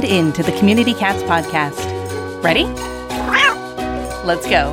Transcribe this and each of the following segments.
tuned in to the Community Cats podcast. Ready? Let's go.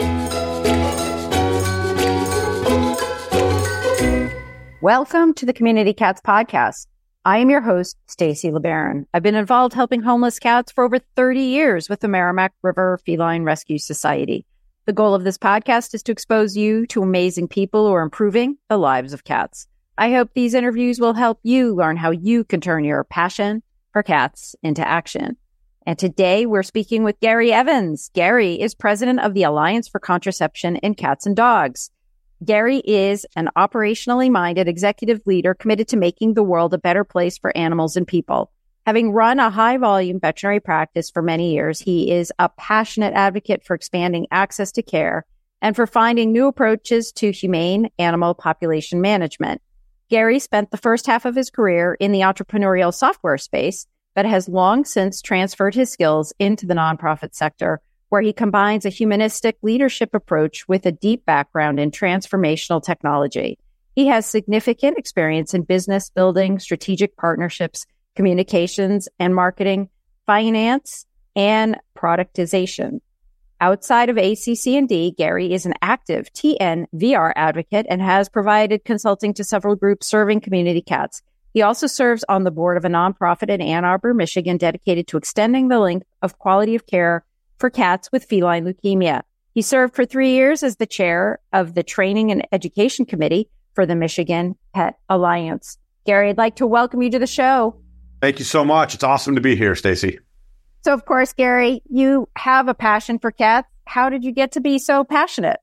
Welcome to the Community Cats podcast. I am your host, Stacy LeBaron. I've been involved helping homeless cats for over 30 years with the Merrimack River Feline Rescue Society. The goal of this podcast is to expose you to amazing people who are improving the lives of cats. I hope these interviews will help you learn how you can turn your passion for cats into action. And today we're speaking with Gary Evans. Gary is president of the Alliance for Contraception in Cats and Dogs. Gary is an operationally minded executive leader committed to making the world a better place for animals and people. Having run a high-volume veterinary practice for many years, he is a passionate advocate for expanding access to care and for finding new approaches to humane animal population management. Gary spent the first half of his career in the entrepreneurial software space, but has long since transferred his skills into the nonprofit sector, where he combines a humanistic leadership approach with a deep background in transformational technology. He has significant experience in business building, strategic partnerships, communications and marketing, finance, and productization. Outside of ACC&D, Gary is an active TNVR advocate and has provided consulting to several groups serving community cats. He also serves on the board of a nonprofit in Ann Arbor, Michigan, dedicated to extending the length of quality of care for cats with feline leukemia. He served for 3 years as the chair of the Training and Education Committee for the Michigan Pet Alliance. Gary, I'd like to welcome you to the show. Thank you so much. It's awesome to be here, Stacy. So, of course, Gary, you have a passion for cats. How did you get to be so passionate?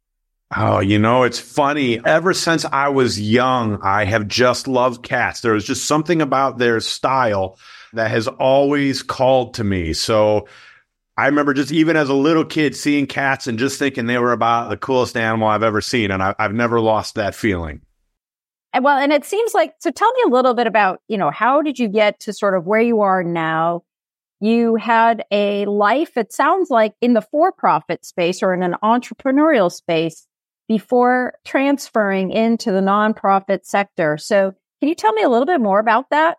Oh, it's funny. Ever since I was young, I have just loved cats. There was just something about their style that has always called to me. So I remember just even as a little kid seeing cats and just thinking they were about the coolest animal I've ever seen. And I've never lost that feeling. And it seems like, so tell me a little bit about, how did you get to sort of where you are now? You had a life, it sounds like, in the for-profit space or in an entrepreneurial space before transferring into the nonprofit sector. So can you tell me a little bit more about that?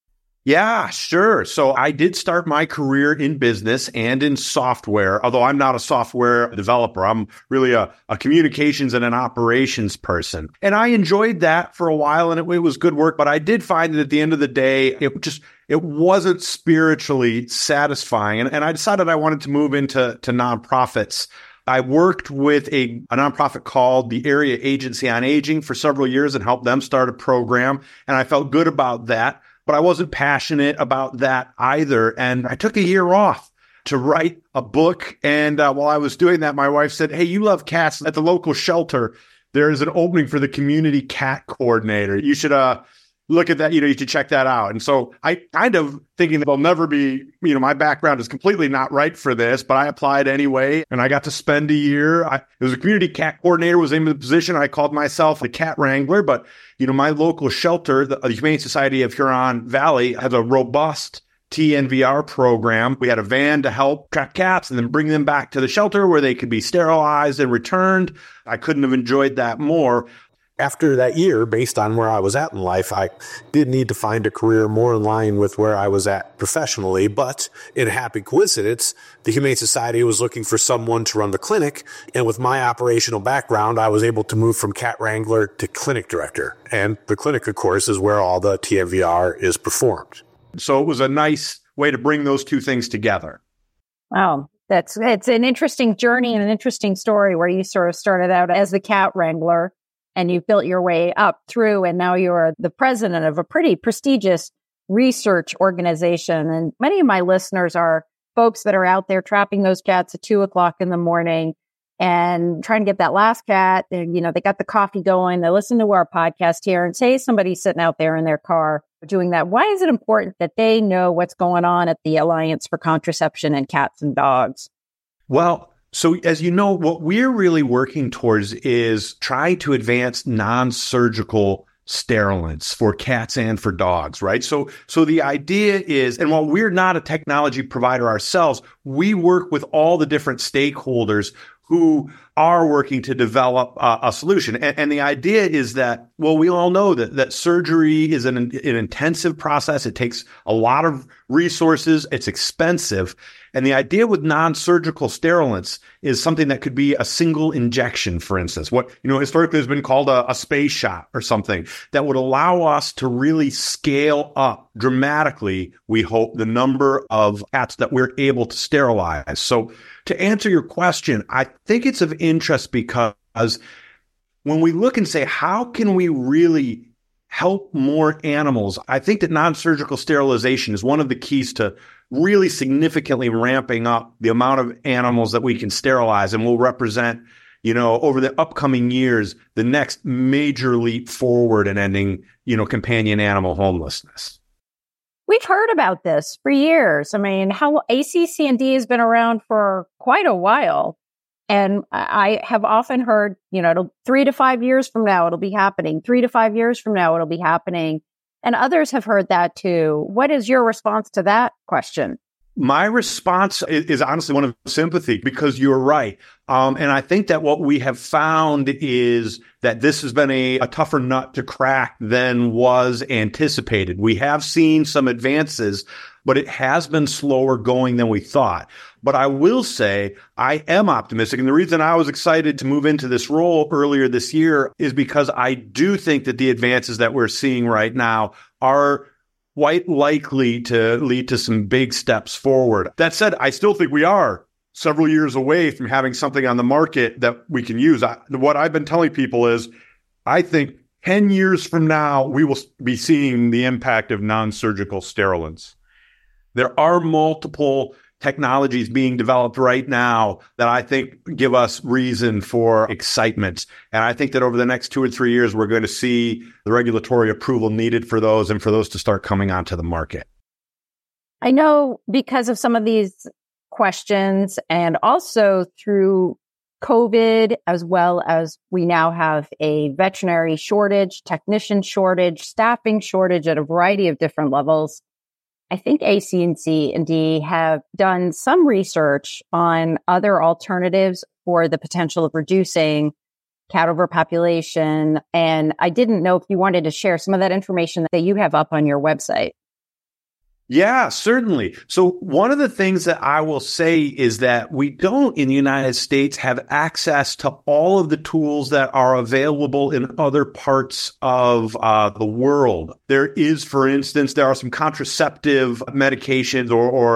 Yeah, sure. So I did start my career in business and in software, although I'm not a software developer. I'm really a communications and an operations person. And I enjoyed that for a while, and it was good work. But I did find that at the end of the day, it wasn't spiritually satisfying. And I decided I wanted to move into nonprofits. I worked with a nonprofit called the Area Agency on Aging for several years and helped them start a program. And I felt good about that. But I wasn't passionate about that either. And I took a year off to write a book. And while I was doing that, my wife said, "Hey, you love cats. At the local shelter, there is an opening for the community cat coordinator. You should look at that. You should check that out." And so I kind of thinking that there'll never be, my background is completely not right for this, but I applied anyway. And I got to spend a year. It was a community cat coordinator was the name of the position. I called myself a cat wrangler, but my local shelter, the Humane Society of Huron Valley, has a robust TNVR program. We had a van to help track cats and then bring them back to the shelter where they could be sterilized and returned. I couldn't have enjoyed that more. After that year, based on where I was at in life, I did need to find a career more in line with where I was at professionally. But in a happy coincidence, the Humane Society was looking for someone to run the clinic. And with my operational background, I was able to move from cat wrangler to clinic director. And the clinic, of course, is where all the TNVR is performed. So it was a nice way to bring those two things together. Wow. It's an interesting journey and an interesting story where you sort of started out as the cat wrangler and you've built your way up through, and now you're the president of a pretty prestigious research organization. And many of my listeners are folks that are out there trapping those cats at 2:00 in the morning and trying to get that last cat. And, they got the coffee going. They listen to our podcast here, and say somebody's sitting out there in their car doing that. Why is it important that they know what's going on at the Alliance for Contraception in Cats and Dogs? Well, so as you know, what we're really working towards is trying to advance non-surgical sterilants for cats and for dogs, right? So the idea is, and while we're not a technology provider ourselves, we work with all the different stakeholders who are working to develop a solution. And the idea is that, well, we all know that surgery is an intensive process. It takes a lot of resources. It's expensive. And the idea with non-surgical sterilants is something that could be a single injection, for instance, what, historically has been called a space shot or something that would allow us to really scale up dramatically, we hope, the number of cats that we're able to sterilize. So to answer your question, I think it's of interest because when we look and say, how can we really help more animals? I think that non-surgical sterilization is one of the keys to really significantly ramping up the amount of animals that we can sterilize, and will represent, over the upcoming years, the next major leap forward in ending, companion animal homelessness. We've heard about this for years. I mean, how ACC&D has been around for quite a while. And I have often heard, 3 to 5 years from now, it'll be happening. 3 to 5 years from now, it'll be happening. And others have heard that too. What is your response to that question? My response is honestly one of sympathy, because you're right. And I think that what we have found is that this has been a tougher nut to crack than was anticipated. We have seen some advances, but it has been slower going than we thought. But I will say I am optimistic. And the reason I was excited to move into this role earlier this year is because I do think that the advances that we're seeing right now are quite likely to lead to some big steps forward. That said, I still think we are several years away from having something on the market that we can use. What I've been telling people is I think 10 years from now, we will be seeing the impact of non-surgical sterilants. There are multiple technologies being developed right now that I think give us reason for excitement. And I think that over the next 2 or 3 years, we're going to see the regulatory approval needed for those and for those to start coming onto the market. I know because of some of these questions and also through COVID, as well as we now have a veterinary shortage, technician shortage, staffing shortage at a variety of different levels. I think ACC&D have done some research on other alternatives for the potential of reducing cat overpopulation. And I didn't know if you wanted to share some of that information that you have up on your website. Yeah, certainly. So one of the things that I will say is that we don't in the United States have access to all of the tools that are available in other parts of the world. There is, for instance, there are some contraceptive medications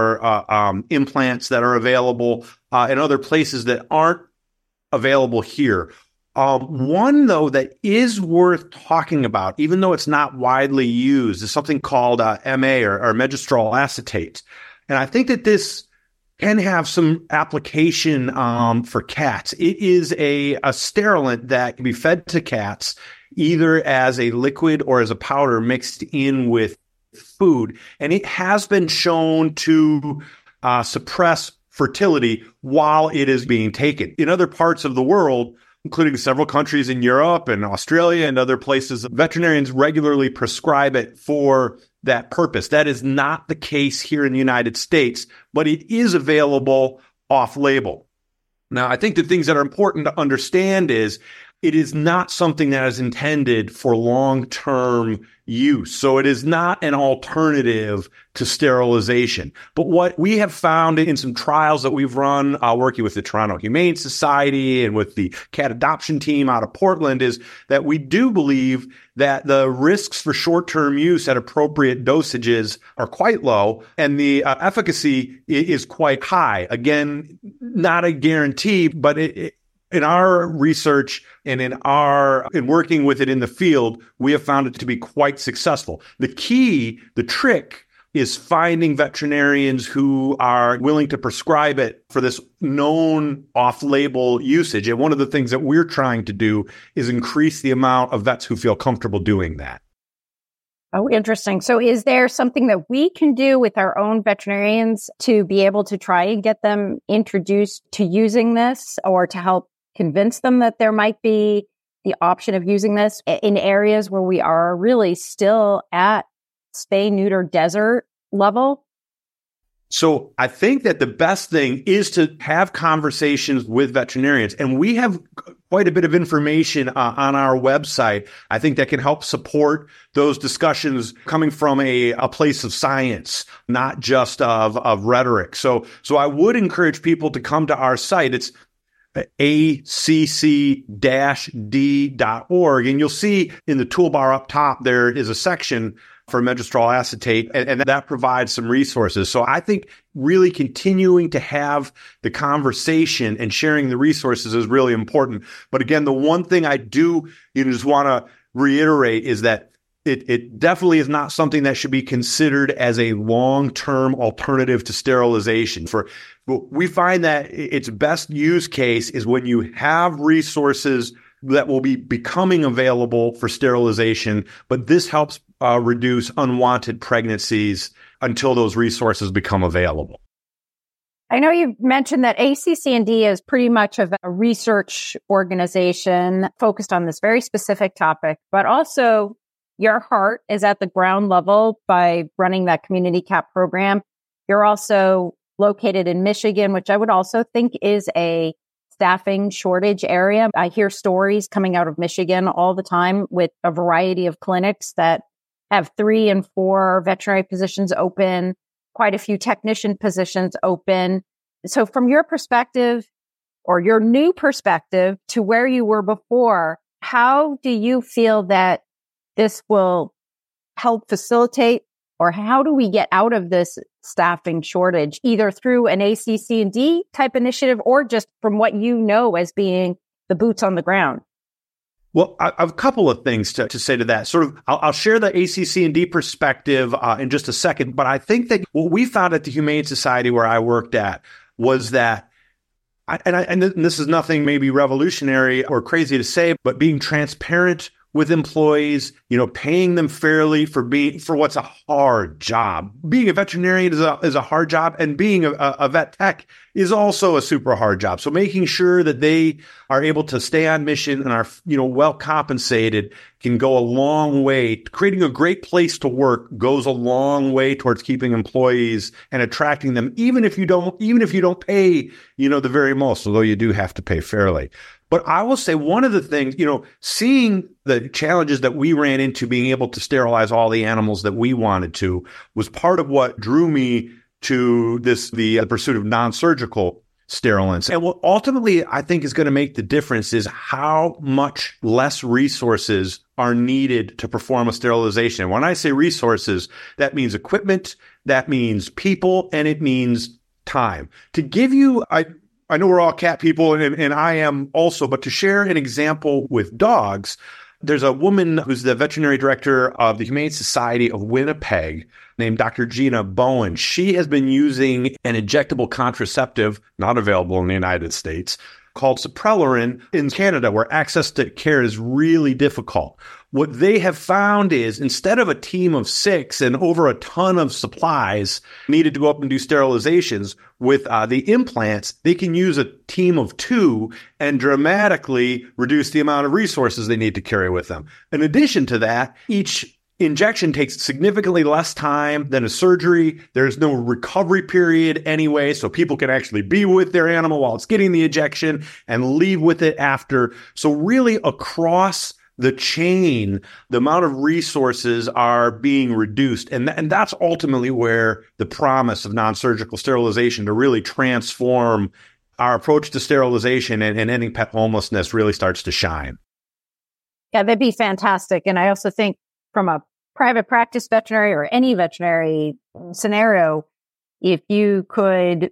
or implants that are available in other places that aren't available here. One, though, that is worth talking about, even though it's not widely used, is something called MA or megestrol acetate. And I think that this can have some application for cats. It is a sterilant that can be fed to cats either as a liquid or as a powder mixed in with food. And it has been shown to suppress fertility while it is being taken. In other parts of the world, including several countries in Europe and Australia and other places, veterinarians regularly prescribe it for that purpose. That is not the case here in the United States, but it is available off-label. Now, I think the things that are important to understand is it is not something that is intended for long-term use. So it is not an alternative to sterilization. But what we have found in some trials that we've run working with the Toronto Humane Society and with the cat adoption team out of Portland is that we do believe that the risks for short-term use at appropriate dosages are quite low and the efficacy is quite high. Again, not a guarantee, but in our research and in working with it in the field, we have found it to be quite successful. The trick is finding veterinarians who are willing to prescribe it for this known off-label usage. And one of the things that we're trying to do is increase the amount of vets who feel comfortable doing that. Oh, interesting. So is there something that we can do with our own veterinarians to be able to try and get them introduced to using this or to help convince them that there might be the option of using this in areas where we are really still at spay, neuter, desert level? So I think that the best thing is to have conversations with veterinarians. And we have quite a bit of information on our website, I think, that can help support those discussions coming from a place of science, not just of rhetoric. So I would encourage people to come to our site. It's acc-d.org. And you'll see in the toolbar up top, there is a section for megestrol acetate, and that provides some resources. So I think really continuing to have the conversation and sharing the resources is really important. But again, the one thing I do just want to reiterate is that it definitely is not something that should be considered as a long-term alternative to sterilization. We find that its best use case is when you have resources that will be becoming available for sterilization, but this helps reduce unwanted pregnancies until those resources become available. I know you mentioned that ACC&D is pretty much of a research organization focused on this very specific topic, but also your heart is at the ground level by running that community cat program. You're also located in Michigan, which I would also think is a staffing shortage area. I hear stories coming out of Michigan all the time with a variety of clinics that have 3 and 4 veterinary positions open, quite a few technician positions open. So from your perspective, or your new perspective to where you were before, how do you feel that this will help facilitate, or how do we get out of this staffing shortage, either through an ACC&D type initiative or just from what you know as being the boots on the ground? Well, I have a couple of things to say to that. Sort of, I'll share the ACC&D perspective in just a second, but I think that what we found at the Humane Society where I worked at was that, and this is nothing maybe revolutionary or crazy to say, but being transparent with employees, paying them fairly for what's a hard job. Being a veterinarian is a hard job, and being a vet tech is also a super hard job. So making sure that they are able to stay on mission and are, well compensated can go a long way. Creating a great place to work goes a long way towards keeping employees and attracting them, even if you don't pay, the very most, although you do have to pay fairly. But I will say one of the things, seeing the challenges that we ran into being able to sterilize all the animals that we wanted to was part of what drew me to the pursuit of non-surgical sterilants. And what ultimately I think is going to make the difference is how much less resources are needed to perform a sterilization. When I say resources, that means equipment, that means people, and it means time. To give you, I know we're all cat people, and I am also, but to share an example with dogs, there's a woman who's the veterinary director of the Humane Society of Winnipeg named Dr. Gina Bowen. She has been using an injectable contraceptive, not available in the United States, called Suprelorin in Canada, where access to care is really difficult. What they have found is instead of a team of 6 and over a ton of supplies needed to go up and do sterilizations with the implants, they can use a team of 2 and dramatically reduce the amount of resources they need to carry with them. In addition to that, each injection takes significantly less time than a surgery. There's no recovery period anyway, so people can actually be with their animal while it's getting the injection and leave with it after. So really across the chain, the amount of resources are being reduced. And that's ultimately where the promise of non-surgical sterilization to really transform our approach to sterilization and ending pet homelessness really starts to shine. Yeah, that'd be fantastic. And I also think from a private practice veterinary or any veterinary scenario, if you could,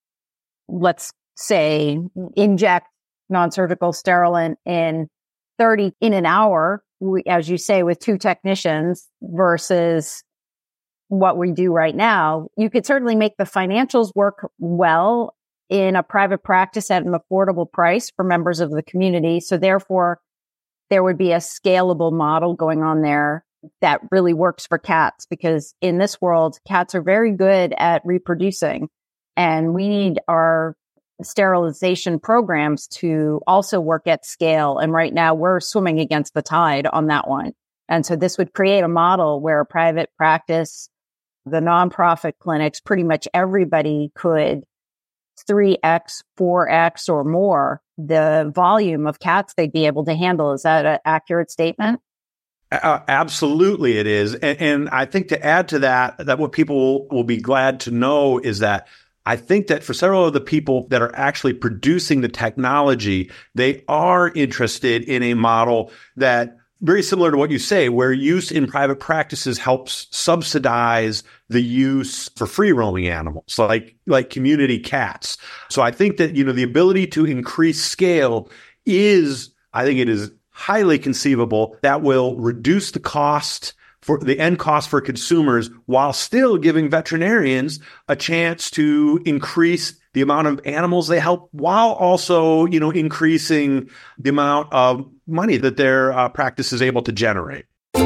let's say, inject non-surgical sterilant in 30 in an hour, as you say, with 2 technicians versus what we do right now, you could certainly make the financials work well in a private practice at an affordable price for members of the community. So therefore, there would be a scalable model going on there that really works for cats, because in this world, cats are very good at reproducing, and we need our sterilization programs to also work at scale. And right now we're swimming against the tide on that one. And so this would create a model where a private practice the nonprofit clinics, pretty much everybody could 3x, 4x or more the volume of cats they'd be able to handle. Is that an accurate statement? Absolutely, it is. And I think to add to that what people will be glad to know is that I think that for several of the people that are actually producing the technology, they are interested in a model that very similar to what you say, where use in private practices helps subsidize the use for free roaming animals like community cats. So I think that, the ability to increase scale I think it is highly conceivable that will reduce the cost for the end cost for consumers while still giving veterinarians a chance to increase the amount of animals they help while also, increasing the amount of money that their practice is able to generate.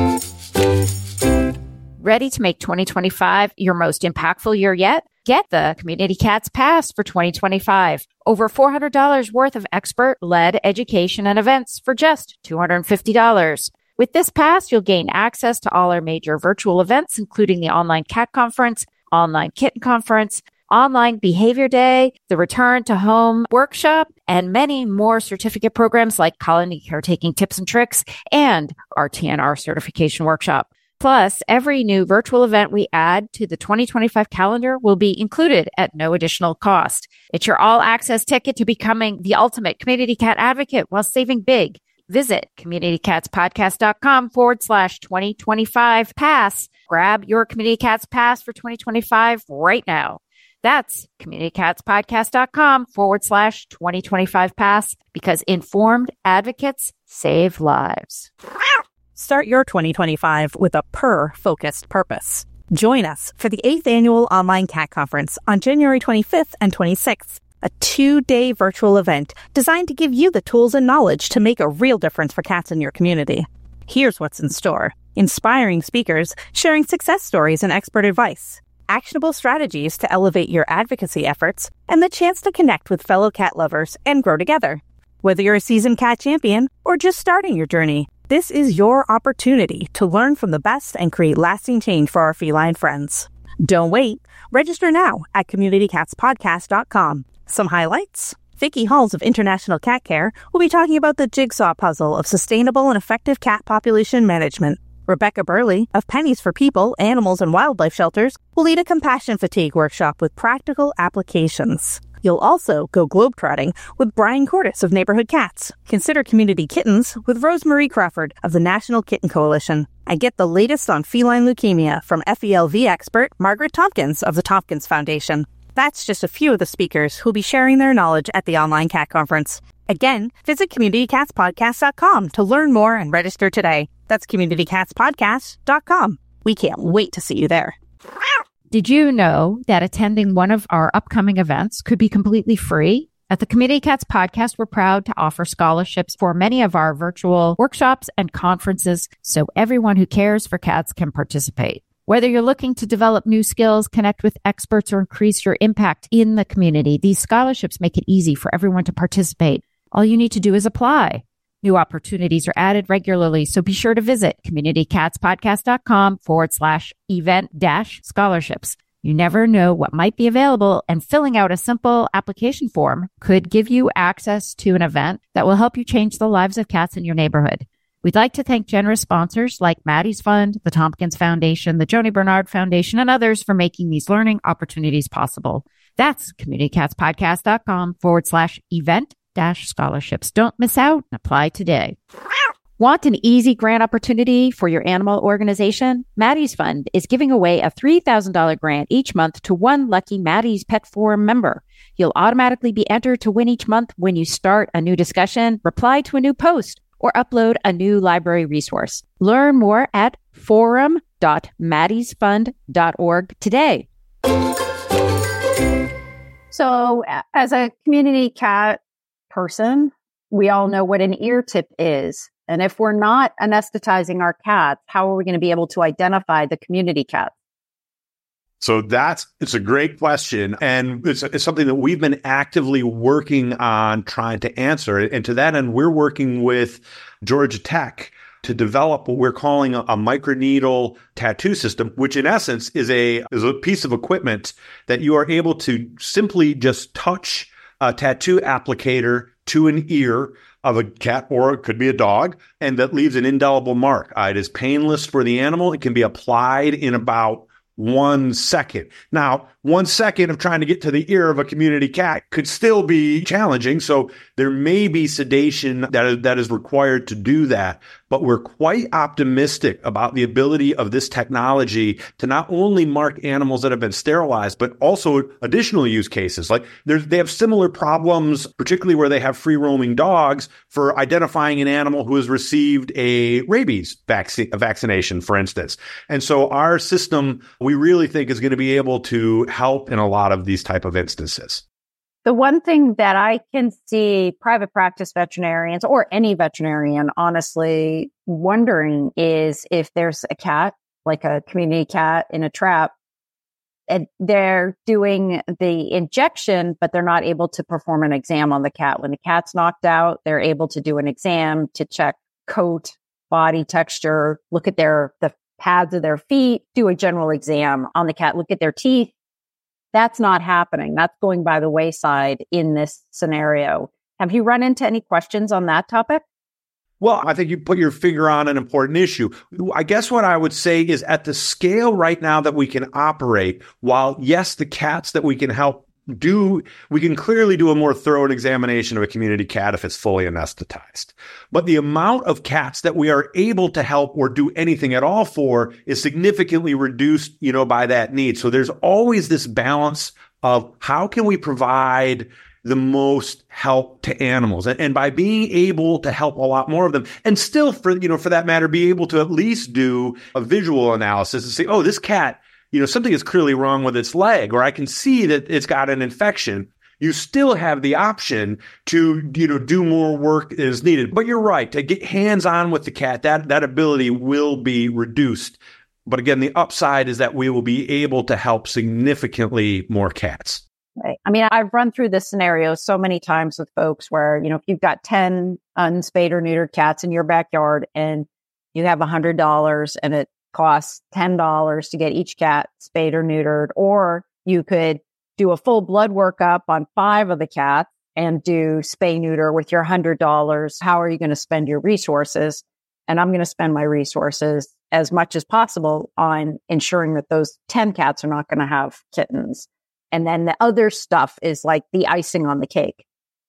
Ready to make 2025 your most impactful year yet? Get the Community Cats Pass for 2025. Over $400 worth of expert-led education and events for just $250. With this pass, you'll gain access to all our major virtual events, including the online cat conference, online kitten conference, online behavior day, the return to home workshop, and many more certificate programs like colony caretaking tips and tricks and our TNR certification workshop. Plus, every new virtual event we add to the 2025 calendar will be included at no additional cost. It's your all-access ticket to becoming the ultimate community cat advocate while saving big. Visit communitycatspodcast.com/2025 pass. Grab your Community Cats Pass for 2025 right now. That's communitycatspodcast.com/2025 pass, because informed advocates save lives. Start your 2025 with a purr-focused purpose. Join us for the 8th Annual Online Cat Conference on January 25th and 26th, a 2-day virtual event designed to give you the tools and knowledge to make a real difference for cats in your community. Here's what's in store: inspiring speakers sharing success stories and expert advice, actionable strategies to elevate your advocacy efforts, and the chance to connect with fellow cat lovers and grow together. Whether you're a seasoned cat champion or just starting your journey, this is your opportunity to learn from the best and create lasting change for our feline friends. Don't wait. Register now at communitycatspodcast.com. Some highlights: Vicky Halls of International Cat Care will be talking about the jigsaw puzzle of sustainable and effective cat population management. Rebecca Burley of Pennies for People, Animals, and Wildlife Shelters will lead a compassion fatigue workshop with practical applications. You'll also go globetrotting with Brian Cordes of Neighborhood Cats. Consider community kittens with Rosemarie Crawford of the National Kitten Coalition. And get the latest on feline leukemia from FELV expert Margaret Tompkins of the Tompkins Foundation. That's just a few of the speakers who'll be sharing their knowledge at the online cat conference. Again, visit communitycatspodcast.com to learn more and register today. That's communitycatspodcast.com. We can't wait to see you there. Did you know that attending one of our upcoming events could be completely free? At the Community Cats Podcast, we're proud to offer scholarships for many of our virtual workshops and conferences so everyone who cares for cats can participate. Whether you're looking to develop new skills, connect with experts, or increase your impact in the community, these scholarships make it easy for everyone to participate. All you need to do is apply. New opportunities are added regularly, so be sure to visit communitycatspodcast.com/event-scholarships. You never know what might be available, and filling out a simple application form could give you access to an event that will help you change the lives of cats in your neighborhood. We'd like to thank generous sponsors like Maddie's Fund, the Tompkins Foundation, the Joni Bernard Foundation, and others for making these learning opportunities possible. That's communitycatspodcast.com/event-scholarships. Don't miss out. Apply today. Want an easy grant opportunity for your animal organization? Maddie's Fund is giving away a $3,000 grant each month to one lucky Maddie's Pet Forum member. You'll automatically be entered to win each month when you start a new discussion, reply to a new post, or upload a new library resource. Learn more at forum.maddiesfund.org today. So as a community cat person, we all know what an ear tip is. And if we're not anesthetizing our cats, how are we going to be able to identify the community cat? So it's a great question. And it's something that we've been actively working on trying to answer. And to that end, we're working with Georgia Tech to develop what we're calling a microneedle tattoo system, which in essence is a piece of equipment that you are able to simply just touch a tattoo applicator to an ear of a cat, or it could be a dog, and that leaves an indelible mark. It is painless for the animal. It can be applied in about 1 second. Now, 1 second of trying to get to the ear of a community cat could still be challenging. So there may be sedation that is required to do that. But we're quite optimistic about the ability of this technology to not only mark animals that have been sterilized, but also additional use cases. Like they have similar problems, particularly where they have free roaming dogs, for identifying an animal who has received a rabies vaccination, for instance. And so our system, we really think, is going to be able to help in a lot of these type of instances. The one thing that I can see private practice veterinarians or any veterinarian honestly wondering is if there's a cat, like a community cat in a trap, and they're doing the injection, but they're not able to perform an exam on the cat. When the cat's knocked out, they're able to do an exam to check coat, body texture, look at the pads of their feet, do a general exam on the cat, look at their teeth. That's not happening. That's going by the wayside in this scenario. Have you run into any questions on that topic? Well, I think you put your finger on an important issue. I guess what I would say is at the scale right now that we can operate, while yes, the cats that we can help do, we can clearly do a more thorough examination of a community cat if it's fully anesthetized. But the amount of cats that we are able to help or do anything at all for is significantly reduced, by that need. So there's always this balance of how can we provide the most help to animals, and by being able to help a lot more of them, and still for that matter, be able to at least do a visual analysis and say, oh, this cat, something is clearly wrong with its leg, or I can see that it's got an infection. You still have the option to, do more work as needed. But you're right, to get hands-on with the cat, that ability will be reduced. But again, the upside is that we will be able to help significantly more cats. Right. I mean, I've run through this scenario so many times with folks where, if you've got 10 unspayed or neutered cats in your backyard and you have $100 and it costs $10 to get each cat spayed or neutered, or you could do a full blood workup on 5 of the cats and do spay neuter with your $100. How are you going to spend your resources? And I'm going to spend my resources as much as possible on ensuring that those 10 cats are not going to have kittens. And then the other stuff is like the icing on the cake.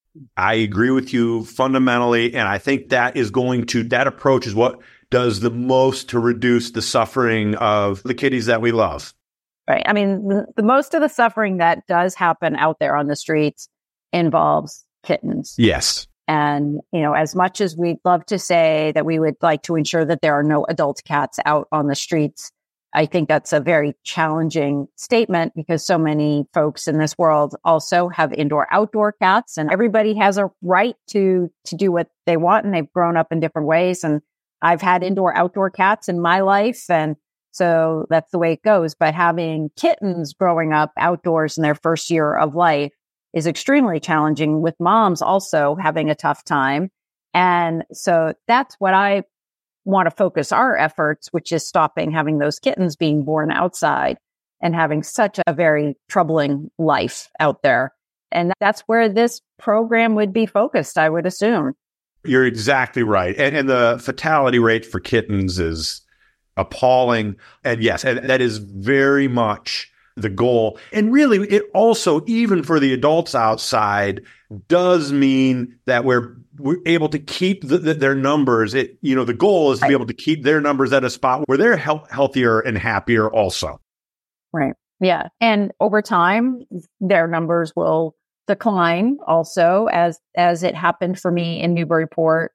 I agree with you fundamentally. And I think that approach is what does the most to reduce the suffering of the kitties that we love. Right. I mean, the most of the suffering that does happen out there on the streets involves kittens. Yes. And, as much as we'd love to say that we would like to ensure that there are no adult cats out on the streets, I think that's a very challenging statement because so many folks in this world also have indoor-outdoor cats, and everybody has a right to do what they want, and they've grown up in different ways. And I've had indoor-outdoor cats in my life, and so that's the way it goes. But having kittens growing up outdoors in their first year of life is extremely challenging, with moms also having a tough time. And so that's what I want to focus our efforts, which is stopping having those kittens being born outside and having such a very troubling life out there. And that's where this program would be focused, I would assume. You're exactly right. And the fatality rate for kittens is appalling. And yes, and that is very much the goal. And really, it also, even for the adults outside, does mean that we're able to keep their numbers. The goal is to be able to keep their numbers at a spot where they're healthier and happier also. Right. Yeah. And over time, their numbers will decline also, as it happened for me in Newburyport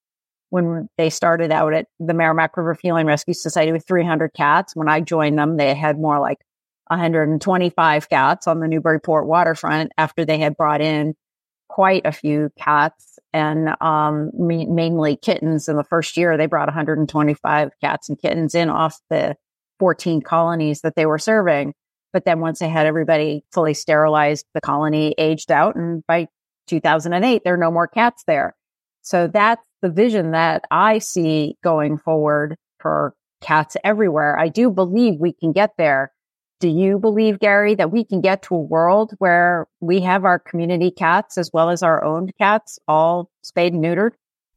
when they started out at the Merrimack River Feline Rescue Society with 300 cats. When I joined them, they had more like 125 cats on the Newburyport waterfront after they had brought in quite a few cats and mainly kittens. In the first year, they brought 125 cats and kittens in off the 14 colonies that they were serving. But then once they had everybody fully sterilized, the colony aged out. And by 2008, there are no more cats there. So that's the vision that I see going forward for cats everywhere. I do believe we can get there. Do you believe, Gary, that we can get to a world where we have our community cats as well as our owned cats all spayed and neutered?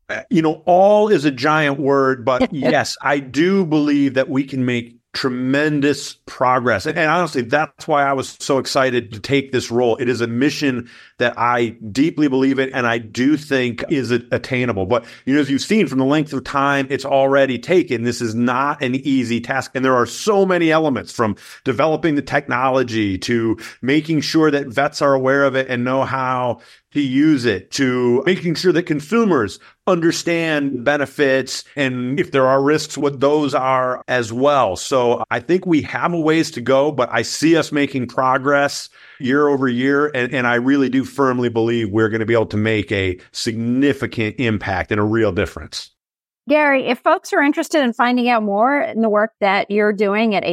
All is a giant word, but yes, I do believe that we can make tremendous progress. And honestly, that's why I was so excited to take this role. It is a mission that I deeply believe in and I do think is attainable. But, as you've seen from the length of time it's already taken, this is not an easy task. And there are so many elements, from developing the technology to making sure that vets are aware of it and know how to use it, to making sure that consumers understand benefits and if there are risks, what those are as well. So I think we have a ways to go, but I see us making progress year over year. And I really do firmly believe we're going to be able to make a significant impact and a real difference. Gary, if folks are interested in finding out more in the work that you're doing at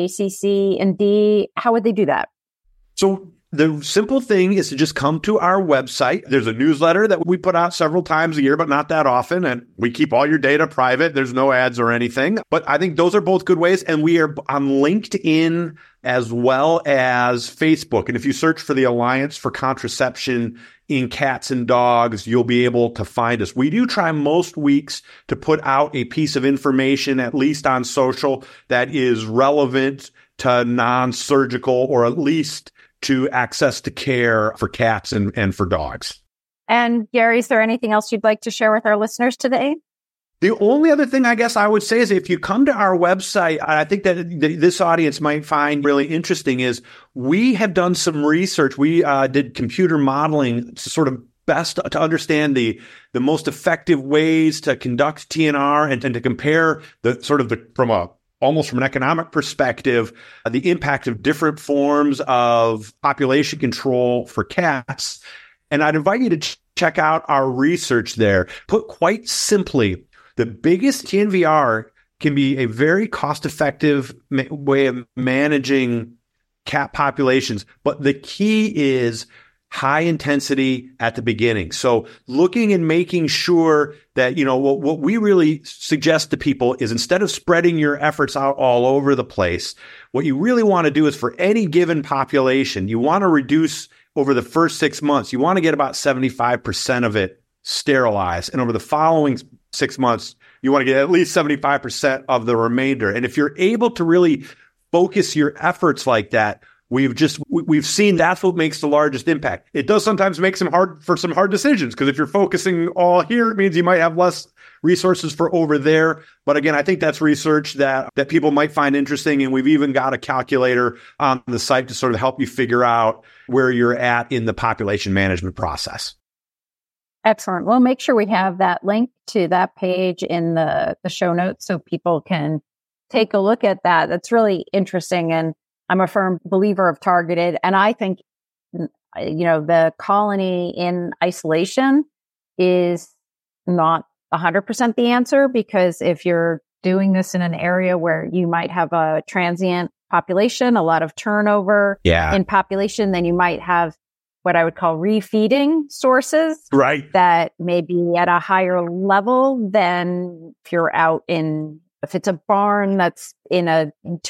ACC&D, how would they do that? So the simple thing is to just come to our website. There's a newsletter that we put out several times a year, but not that often. And we keep all your data private. There's no ads or anything. But I think those are both good ways. And we are on LinkedIn as well as Facebook. And if you search for the Alliance for Contraception in Cats and Dogs, you'll be able to find us. We do try most weeks to put out a piece of information, at least on social, that is relevant to non-surgical, or at least to access to care for cats and for dogs. And Gary, is there anything else you'd like to share with our listeners today? The only other thing I guess I would say is if you come to our website, I think that this audience might find really interesting is we have done some research. We did computer modeling to sort of best to understand the most effective ways to conduct TNR and to compare almost from an economic perspective, the impact of different forms of population control for cats. And I'd invite you to check out our research there. Put quite simply, the biggest TNVR can be a very cost-effective way of managing cat populations. But the key is high intensity at the beginning. So looking and making sure that, what we really suggest to people is instead of spreading your efforts out all over the place, what you really want to do is for any given population, you want to reduce over the first 6 months, you want to get about 75% of it sterilized. And over the following 6 months, you want to get at least 75% of the remainder. And if you're able to really focus your efforts like that, we've seen that's what makes the largest impact. It does sometimes make some hard decisions, because if you're focusing all here, it means you might have less resources for over there. But again, I think that's research that people might find interesting. And we've even got a calculator on the site to sort of help you figure out where you're at in the population management process. Excellent. We'll make sure we have that link to that page in the show notes so people can take a look at that. That's really interesting. And I'm a firm believer of targeted. And I think, the colony in isolation is not 100% the answer, because if you're doing this in an area where you might have a transient population, a lot of turnover in population, then you might have what I would call refeeding sources, right? That may be at a higher level than if you're out in, if it's a barn that's in a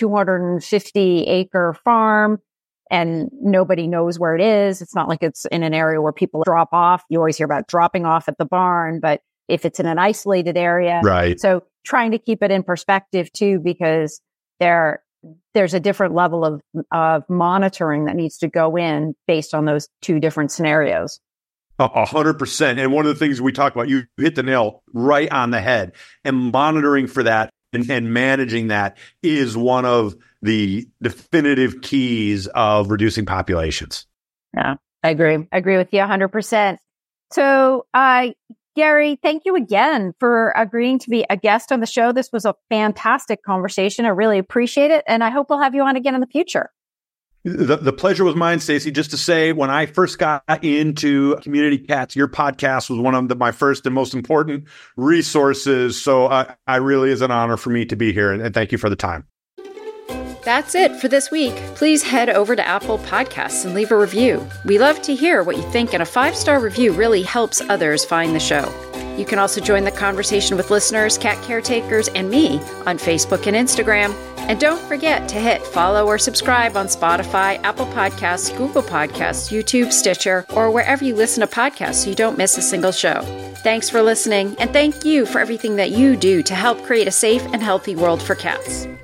250 acre farm and nobody knows where it is. It's not like it's in an area where people drop off. You always hear about dropping off at the barn, but if it's in an isolated area, right? So trying to keep it in perspective too, because there's a different level of monitoring that needs to go in based on those two different scenarios. 100%. And one of the things we talk about, you hit the nail right on the head, and monitoring for that and managing that is one of the definitive keys of reducing populations. Yeah, I agree. I agree with you 100%. So, Gary, thank you again for agreeing to be a guest on the show. This was a fantastic conversation. I really appreciate it. And I hope we'll have you on again in the future. The pleasure was mine, Stacey. Just to say, when I first got into Community Cats, your podcast was one of my first and most important resources. So I really is an honor for me to be here. And thank you for the time. That's it for this week. Please head over to Apple Podcasts and leave a review. We love to hear what you think, and a 5-star review really helps others find the show. You can also join the conversation with listeners, cat caretakers, and me on Facebook and Instagram. And don't forget to hit follow or subscribe on Spotify, Apple Podcasts, Google Podcasts, YouTube, Stitcher, or wherever you listen to podcasts so you don't miss a single show. Thanks for listening, and thank you for everything that you do to help create a safe and healthy world for cats.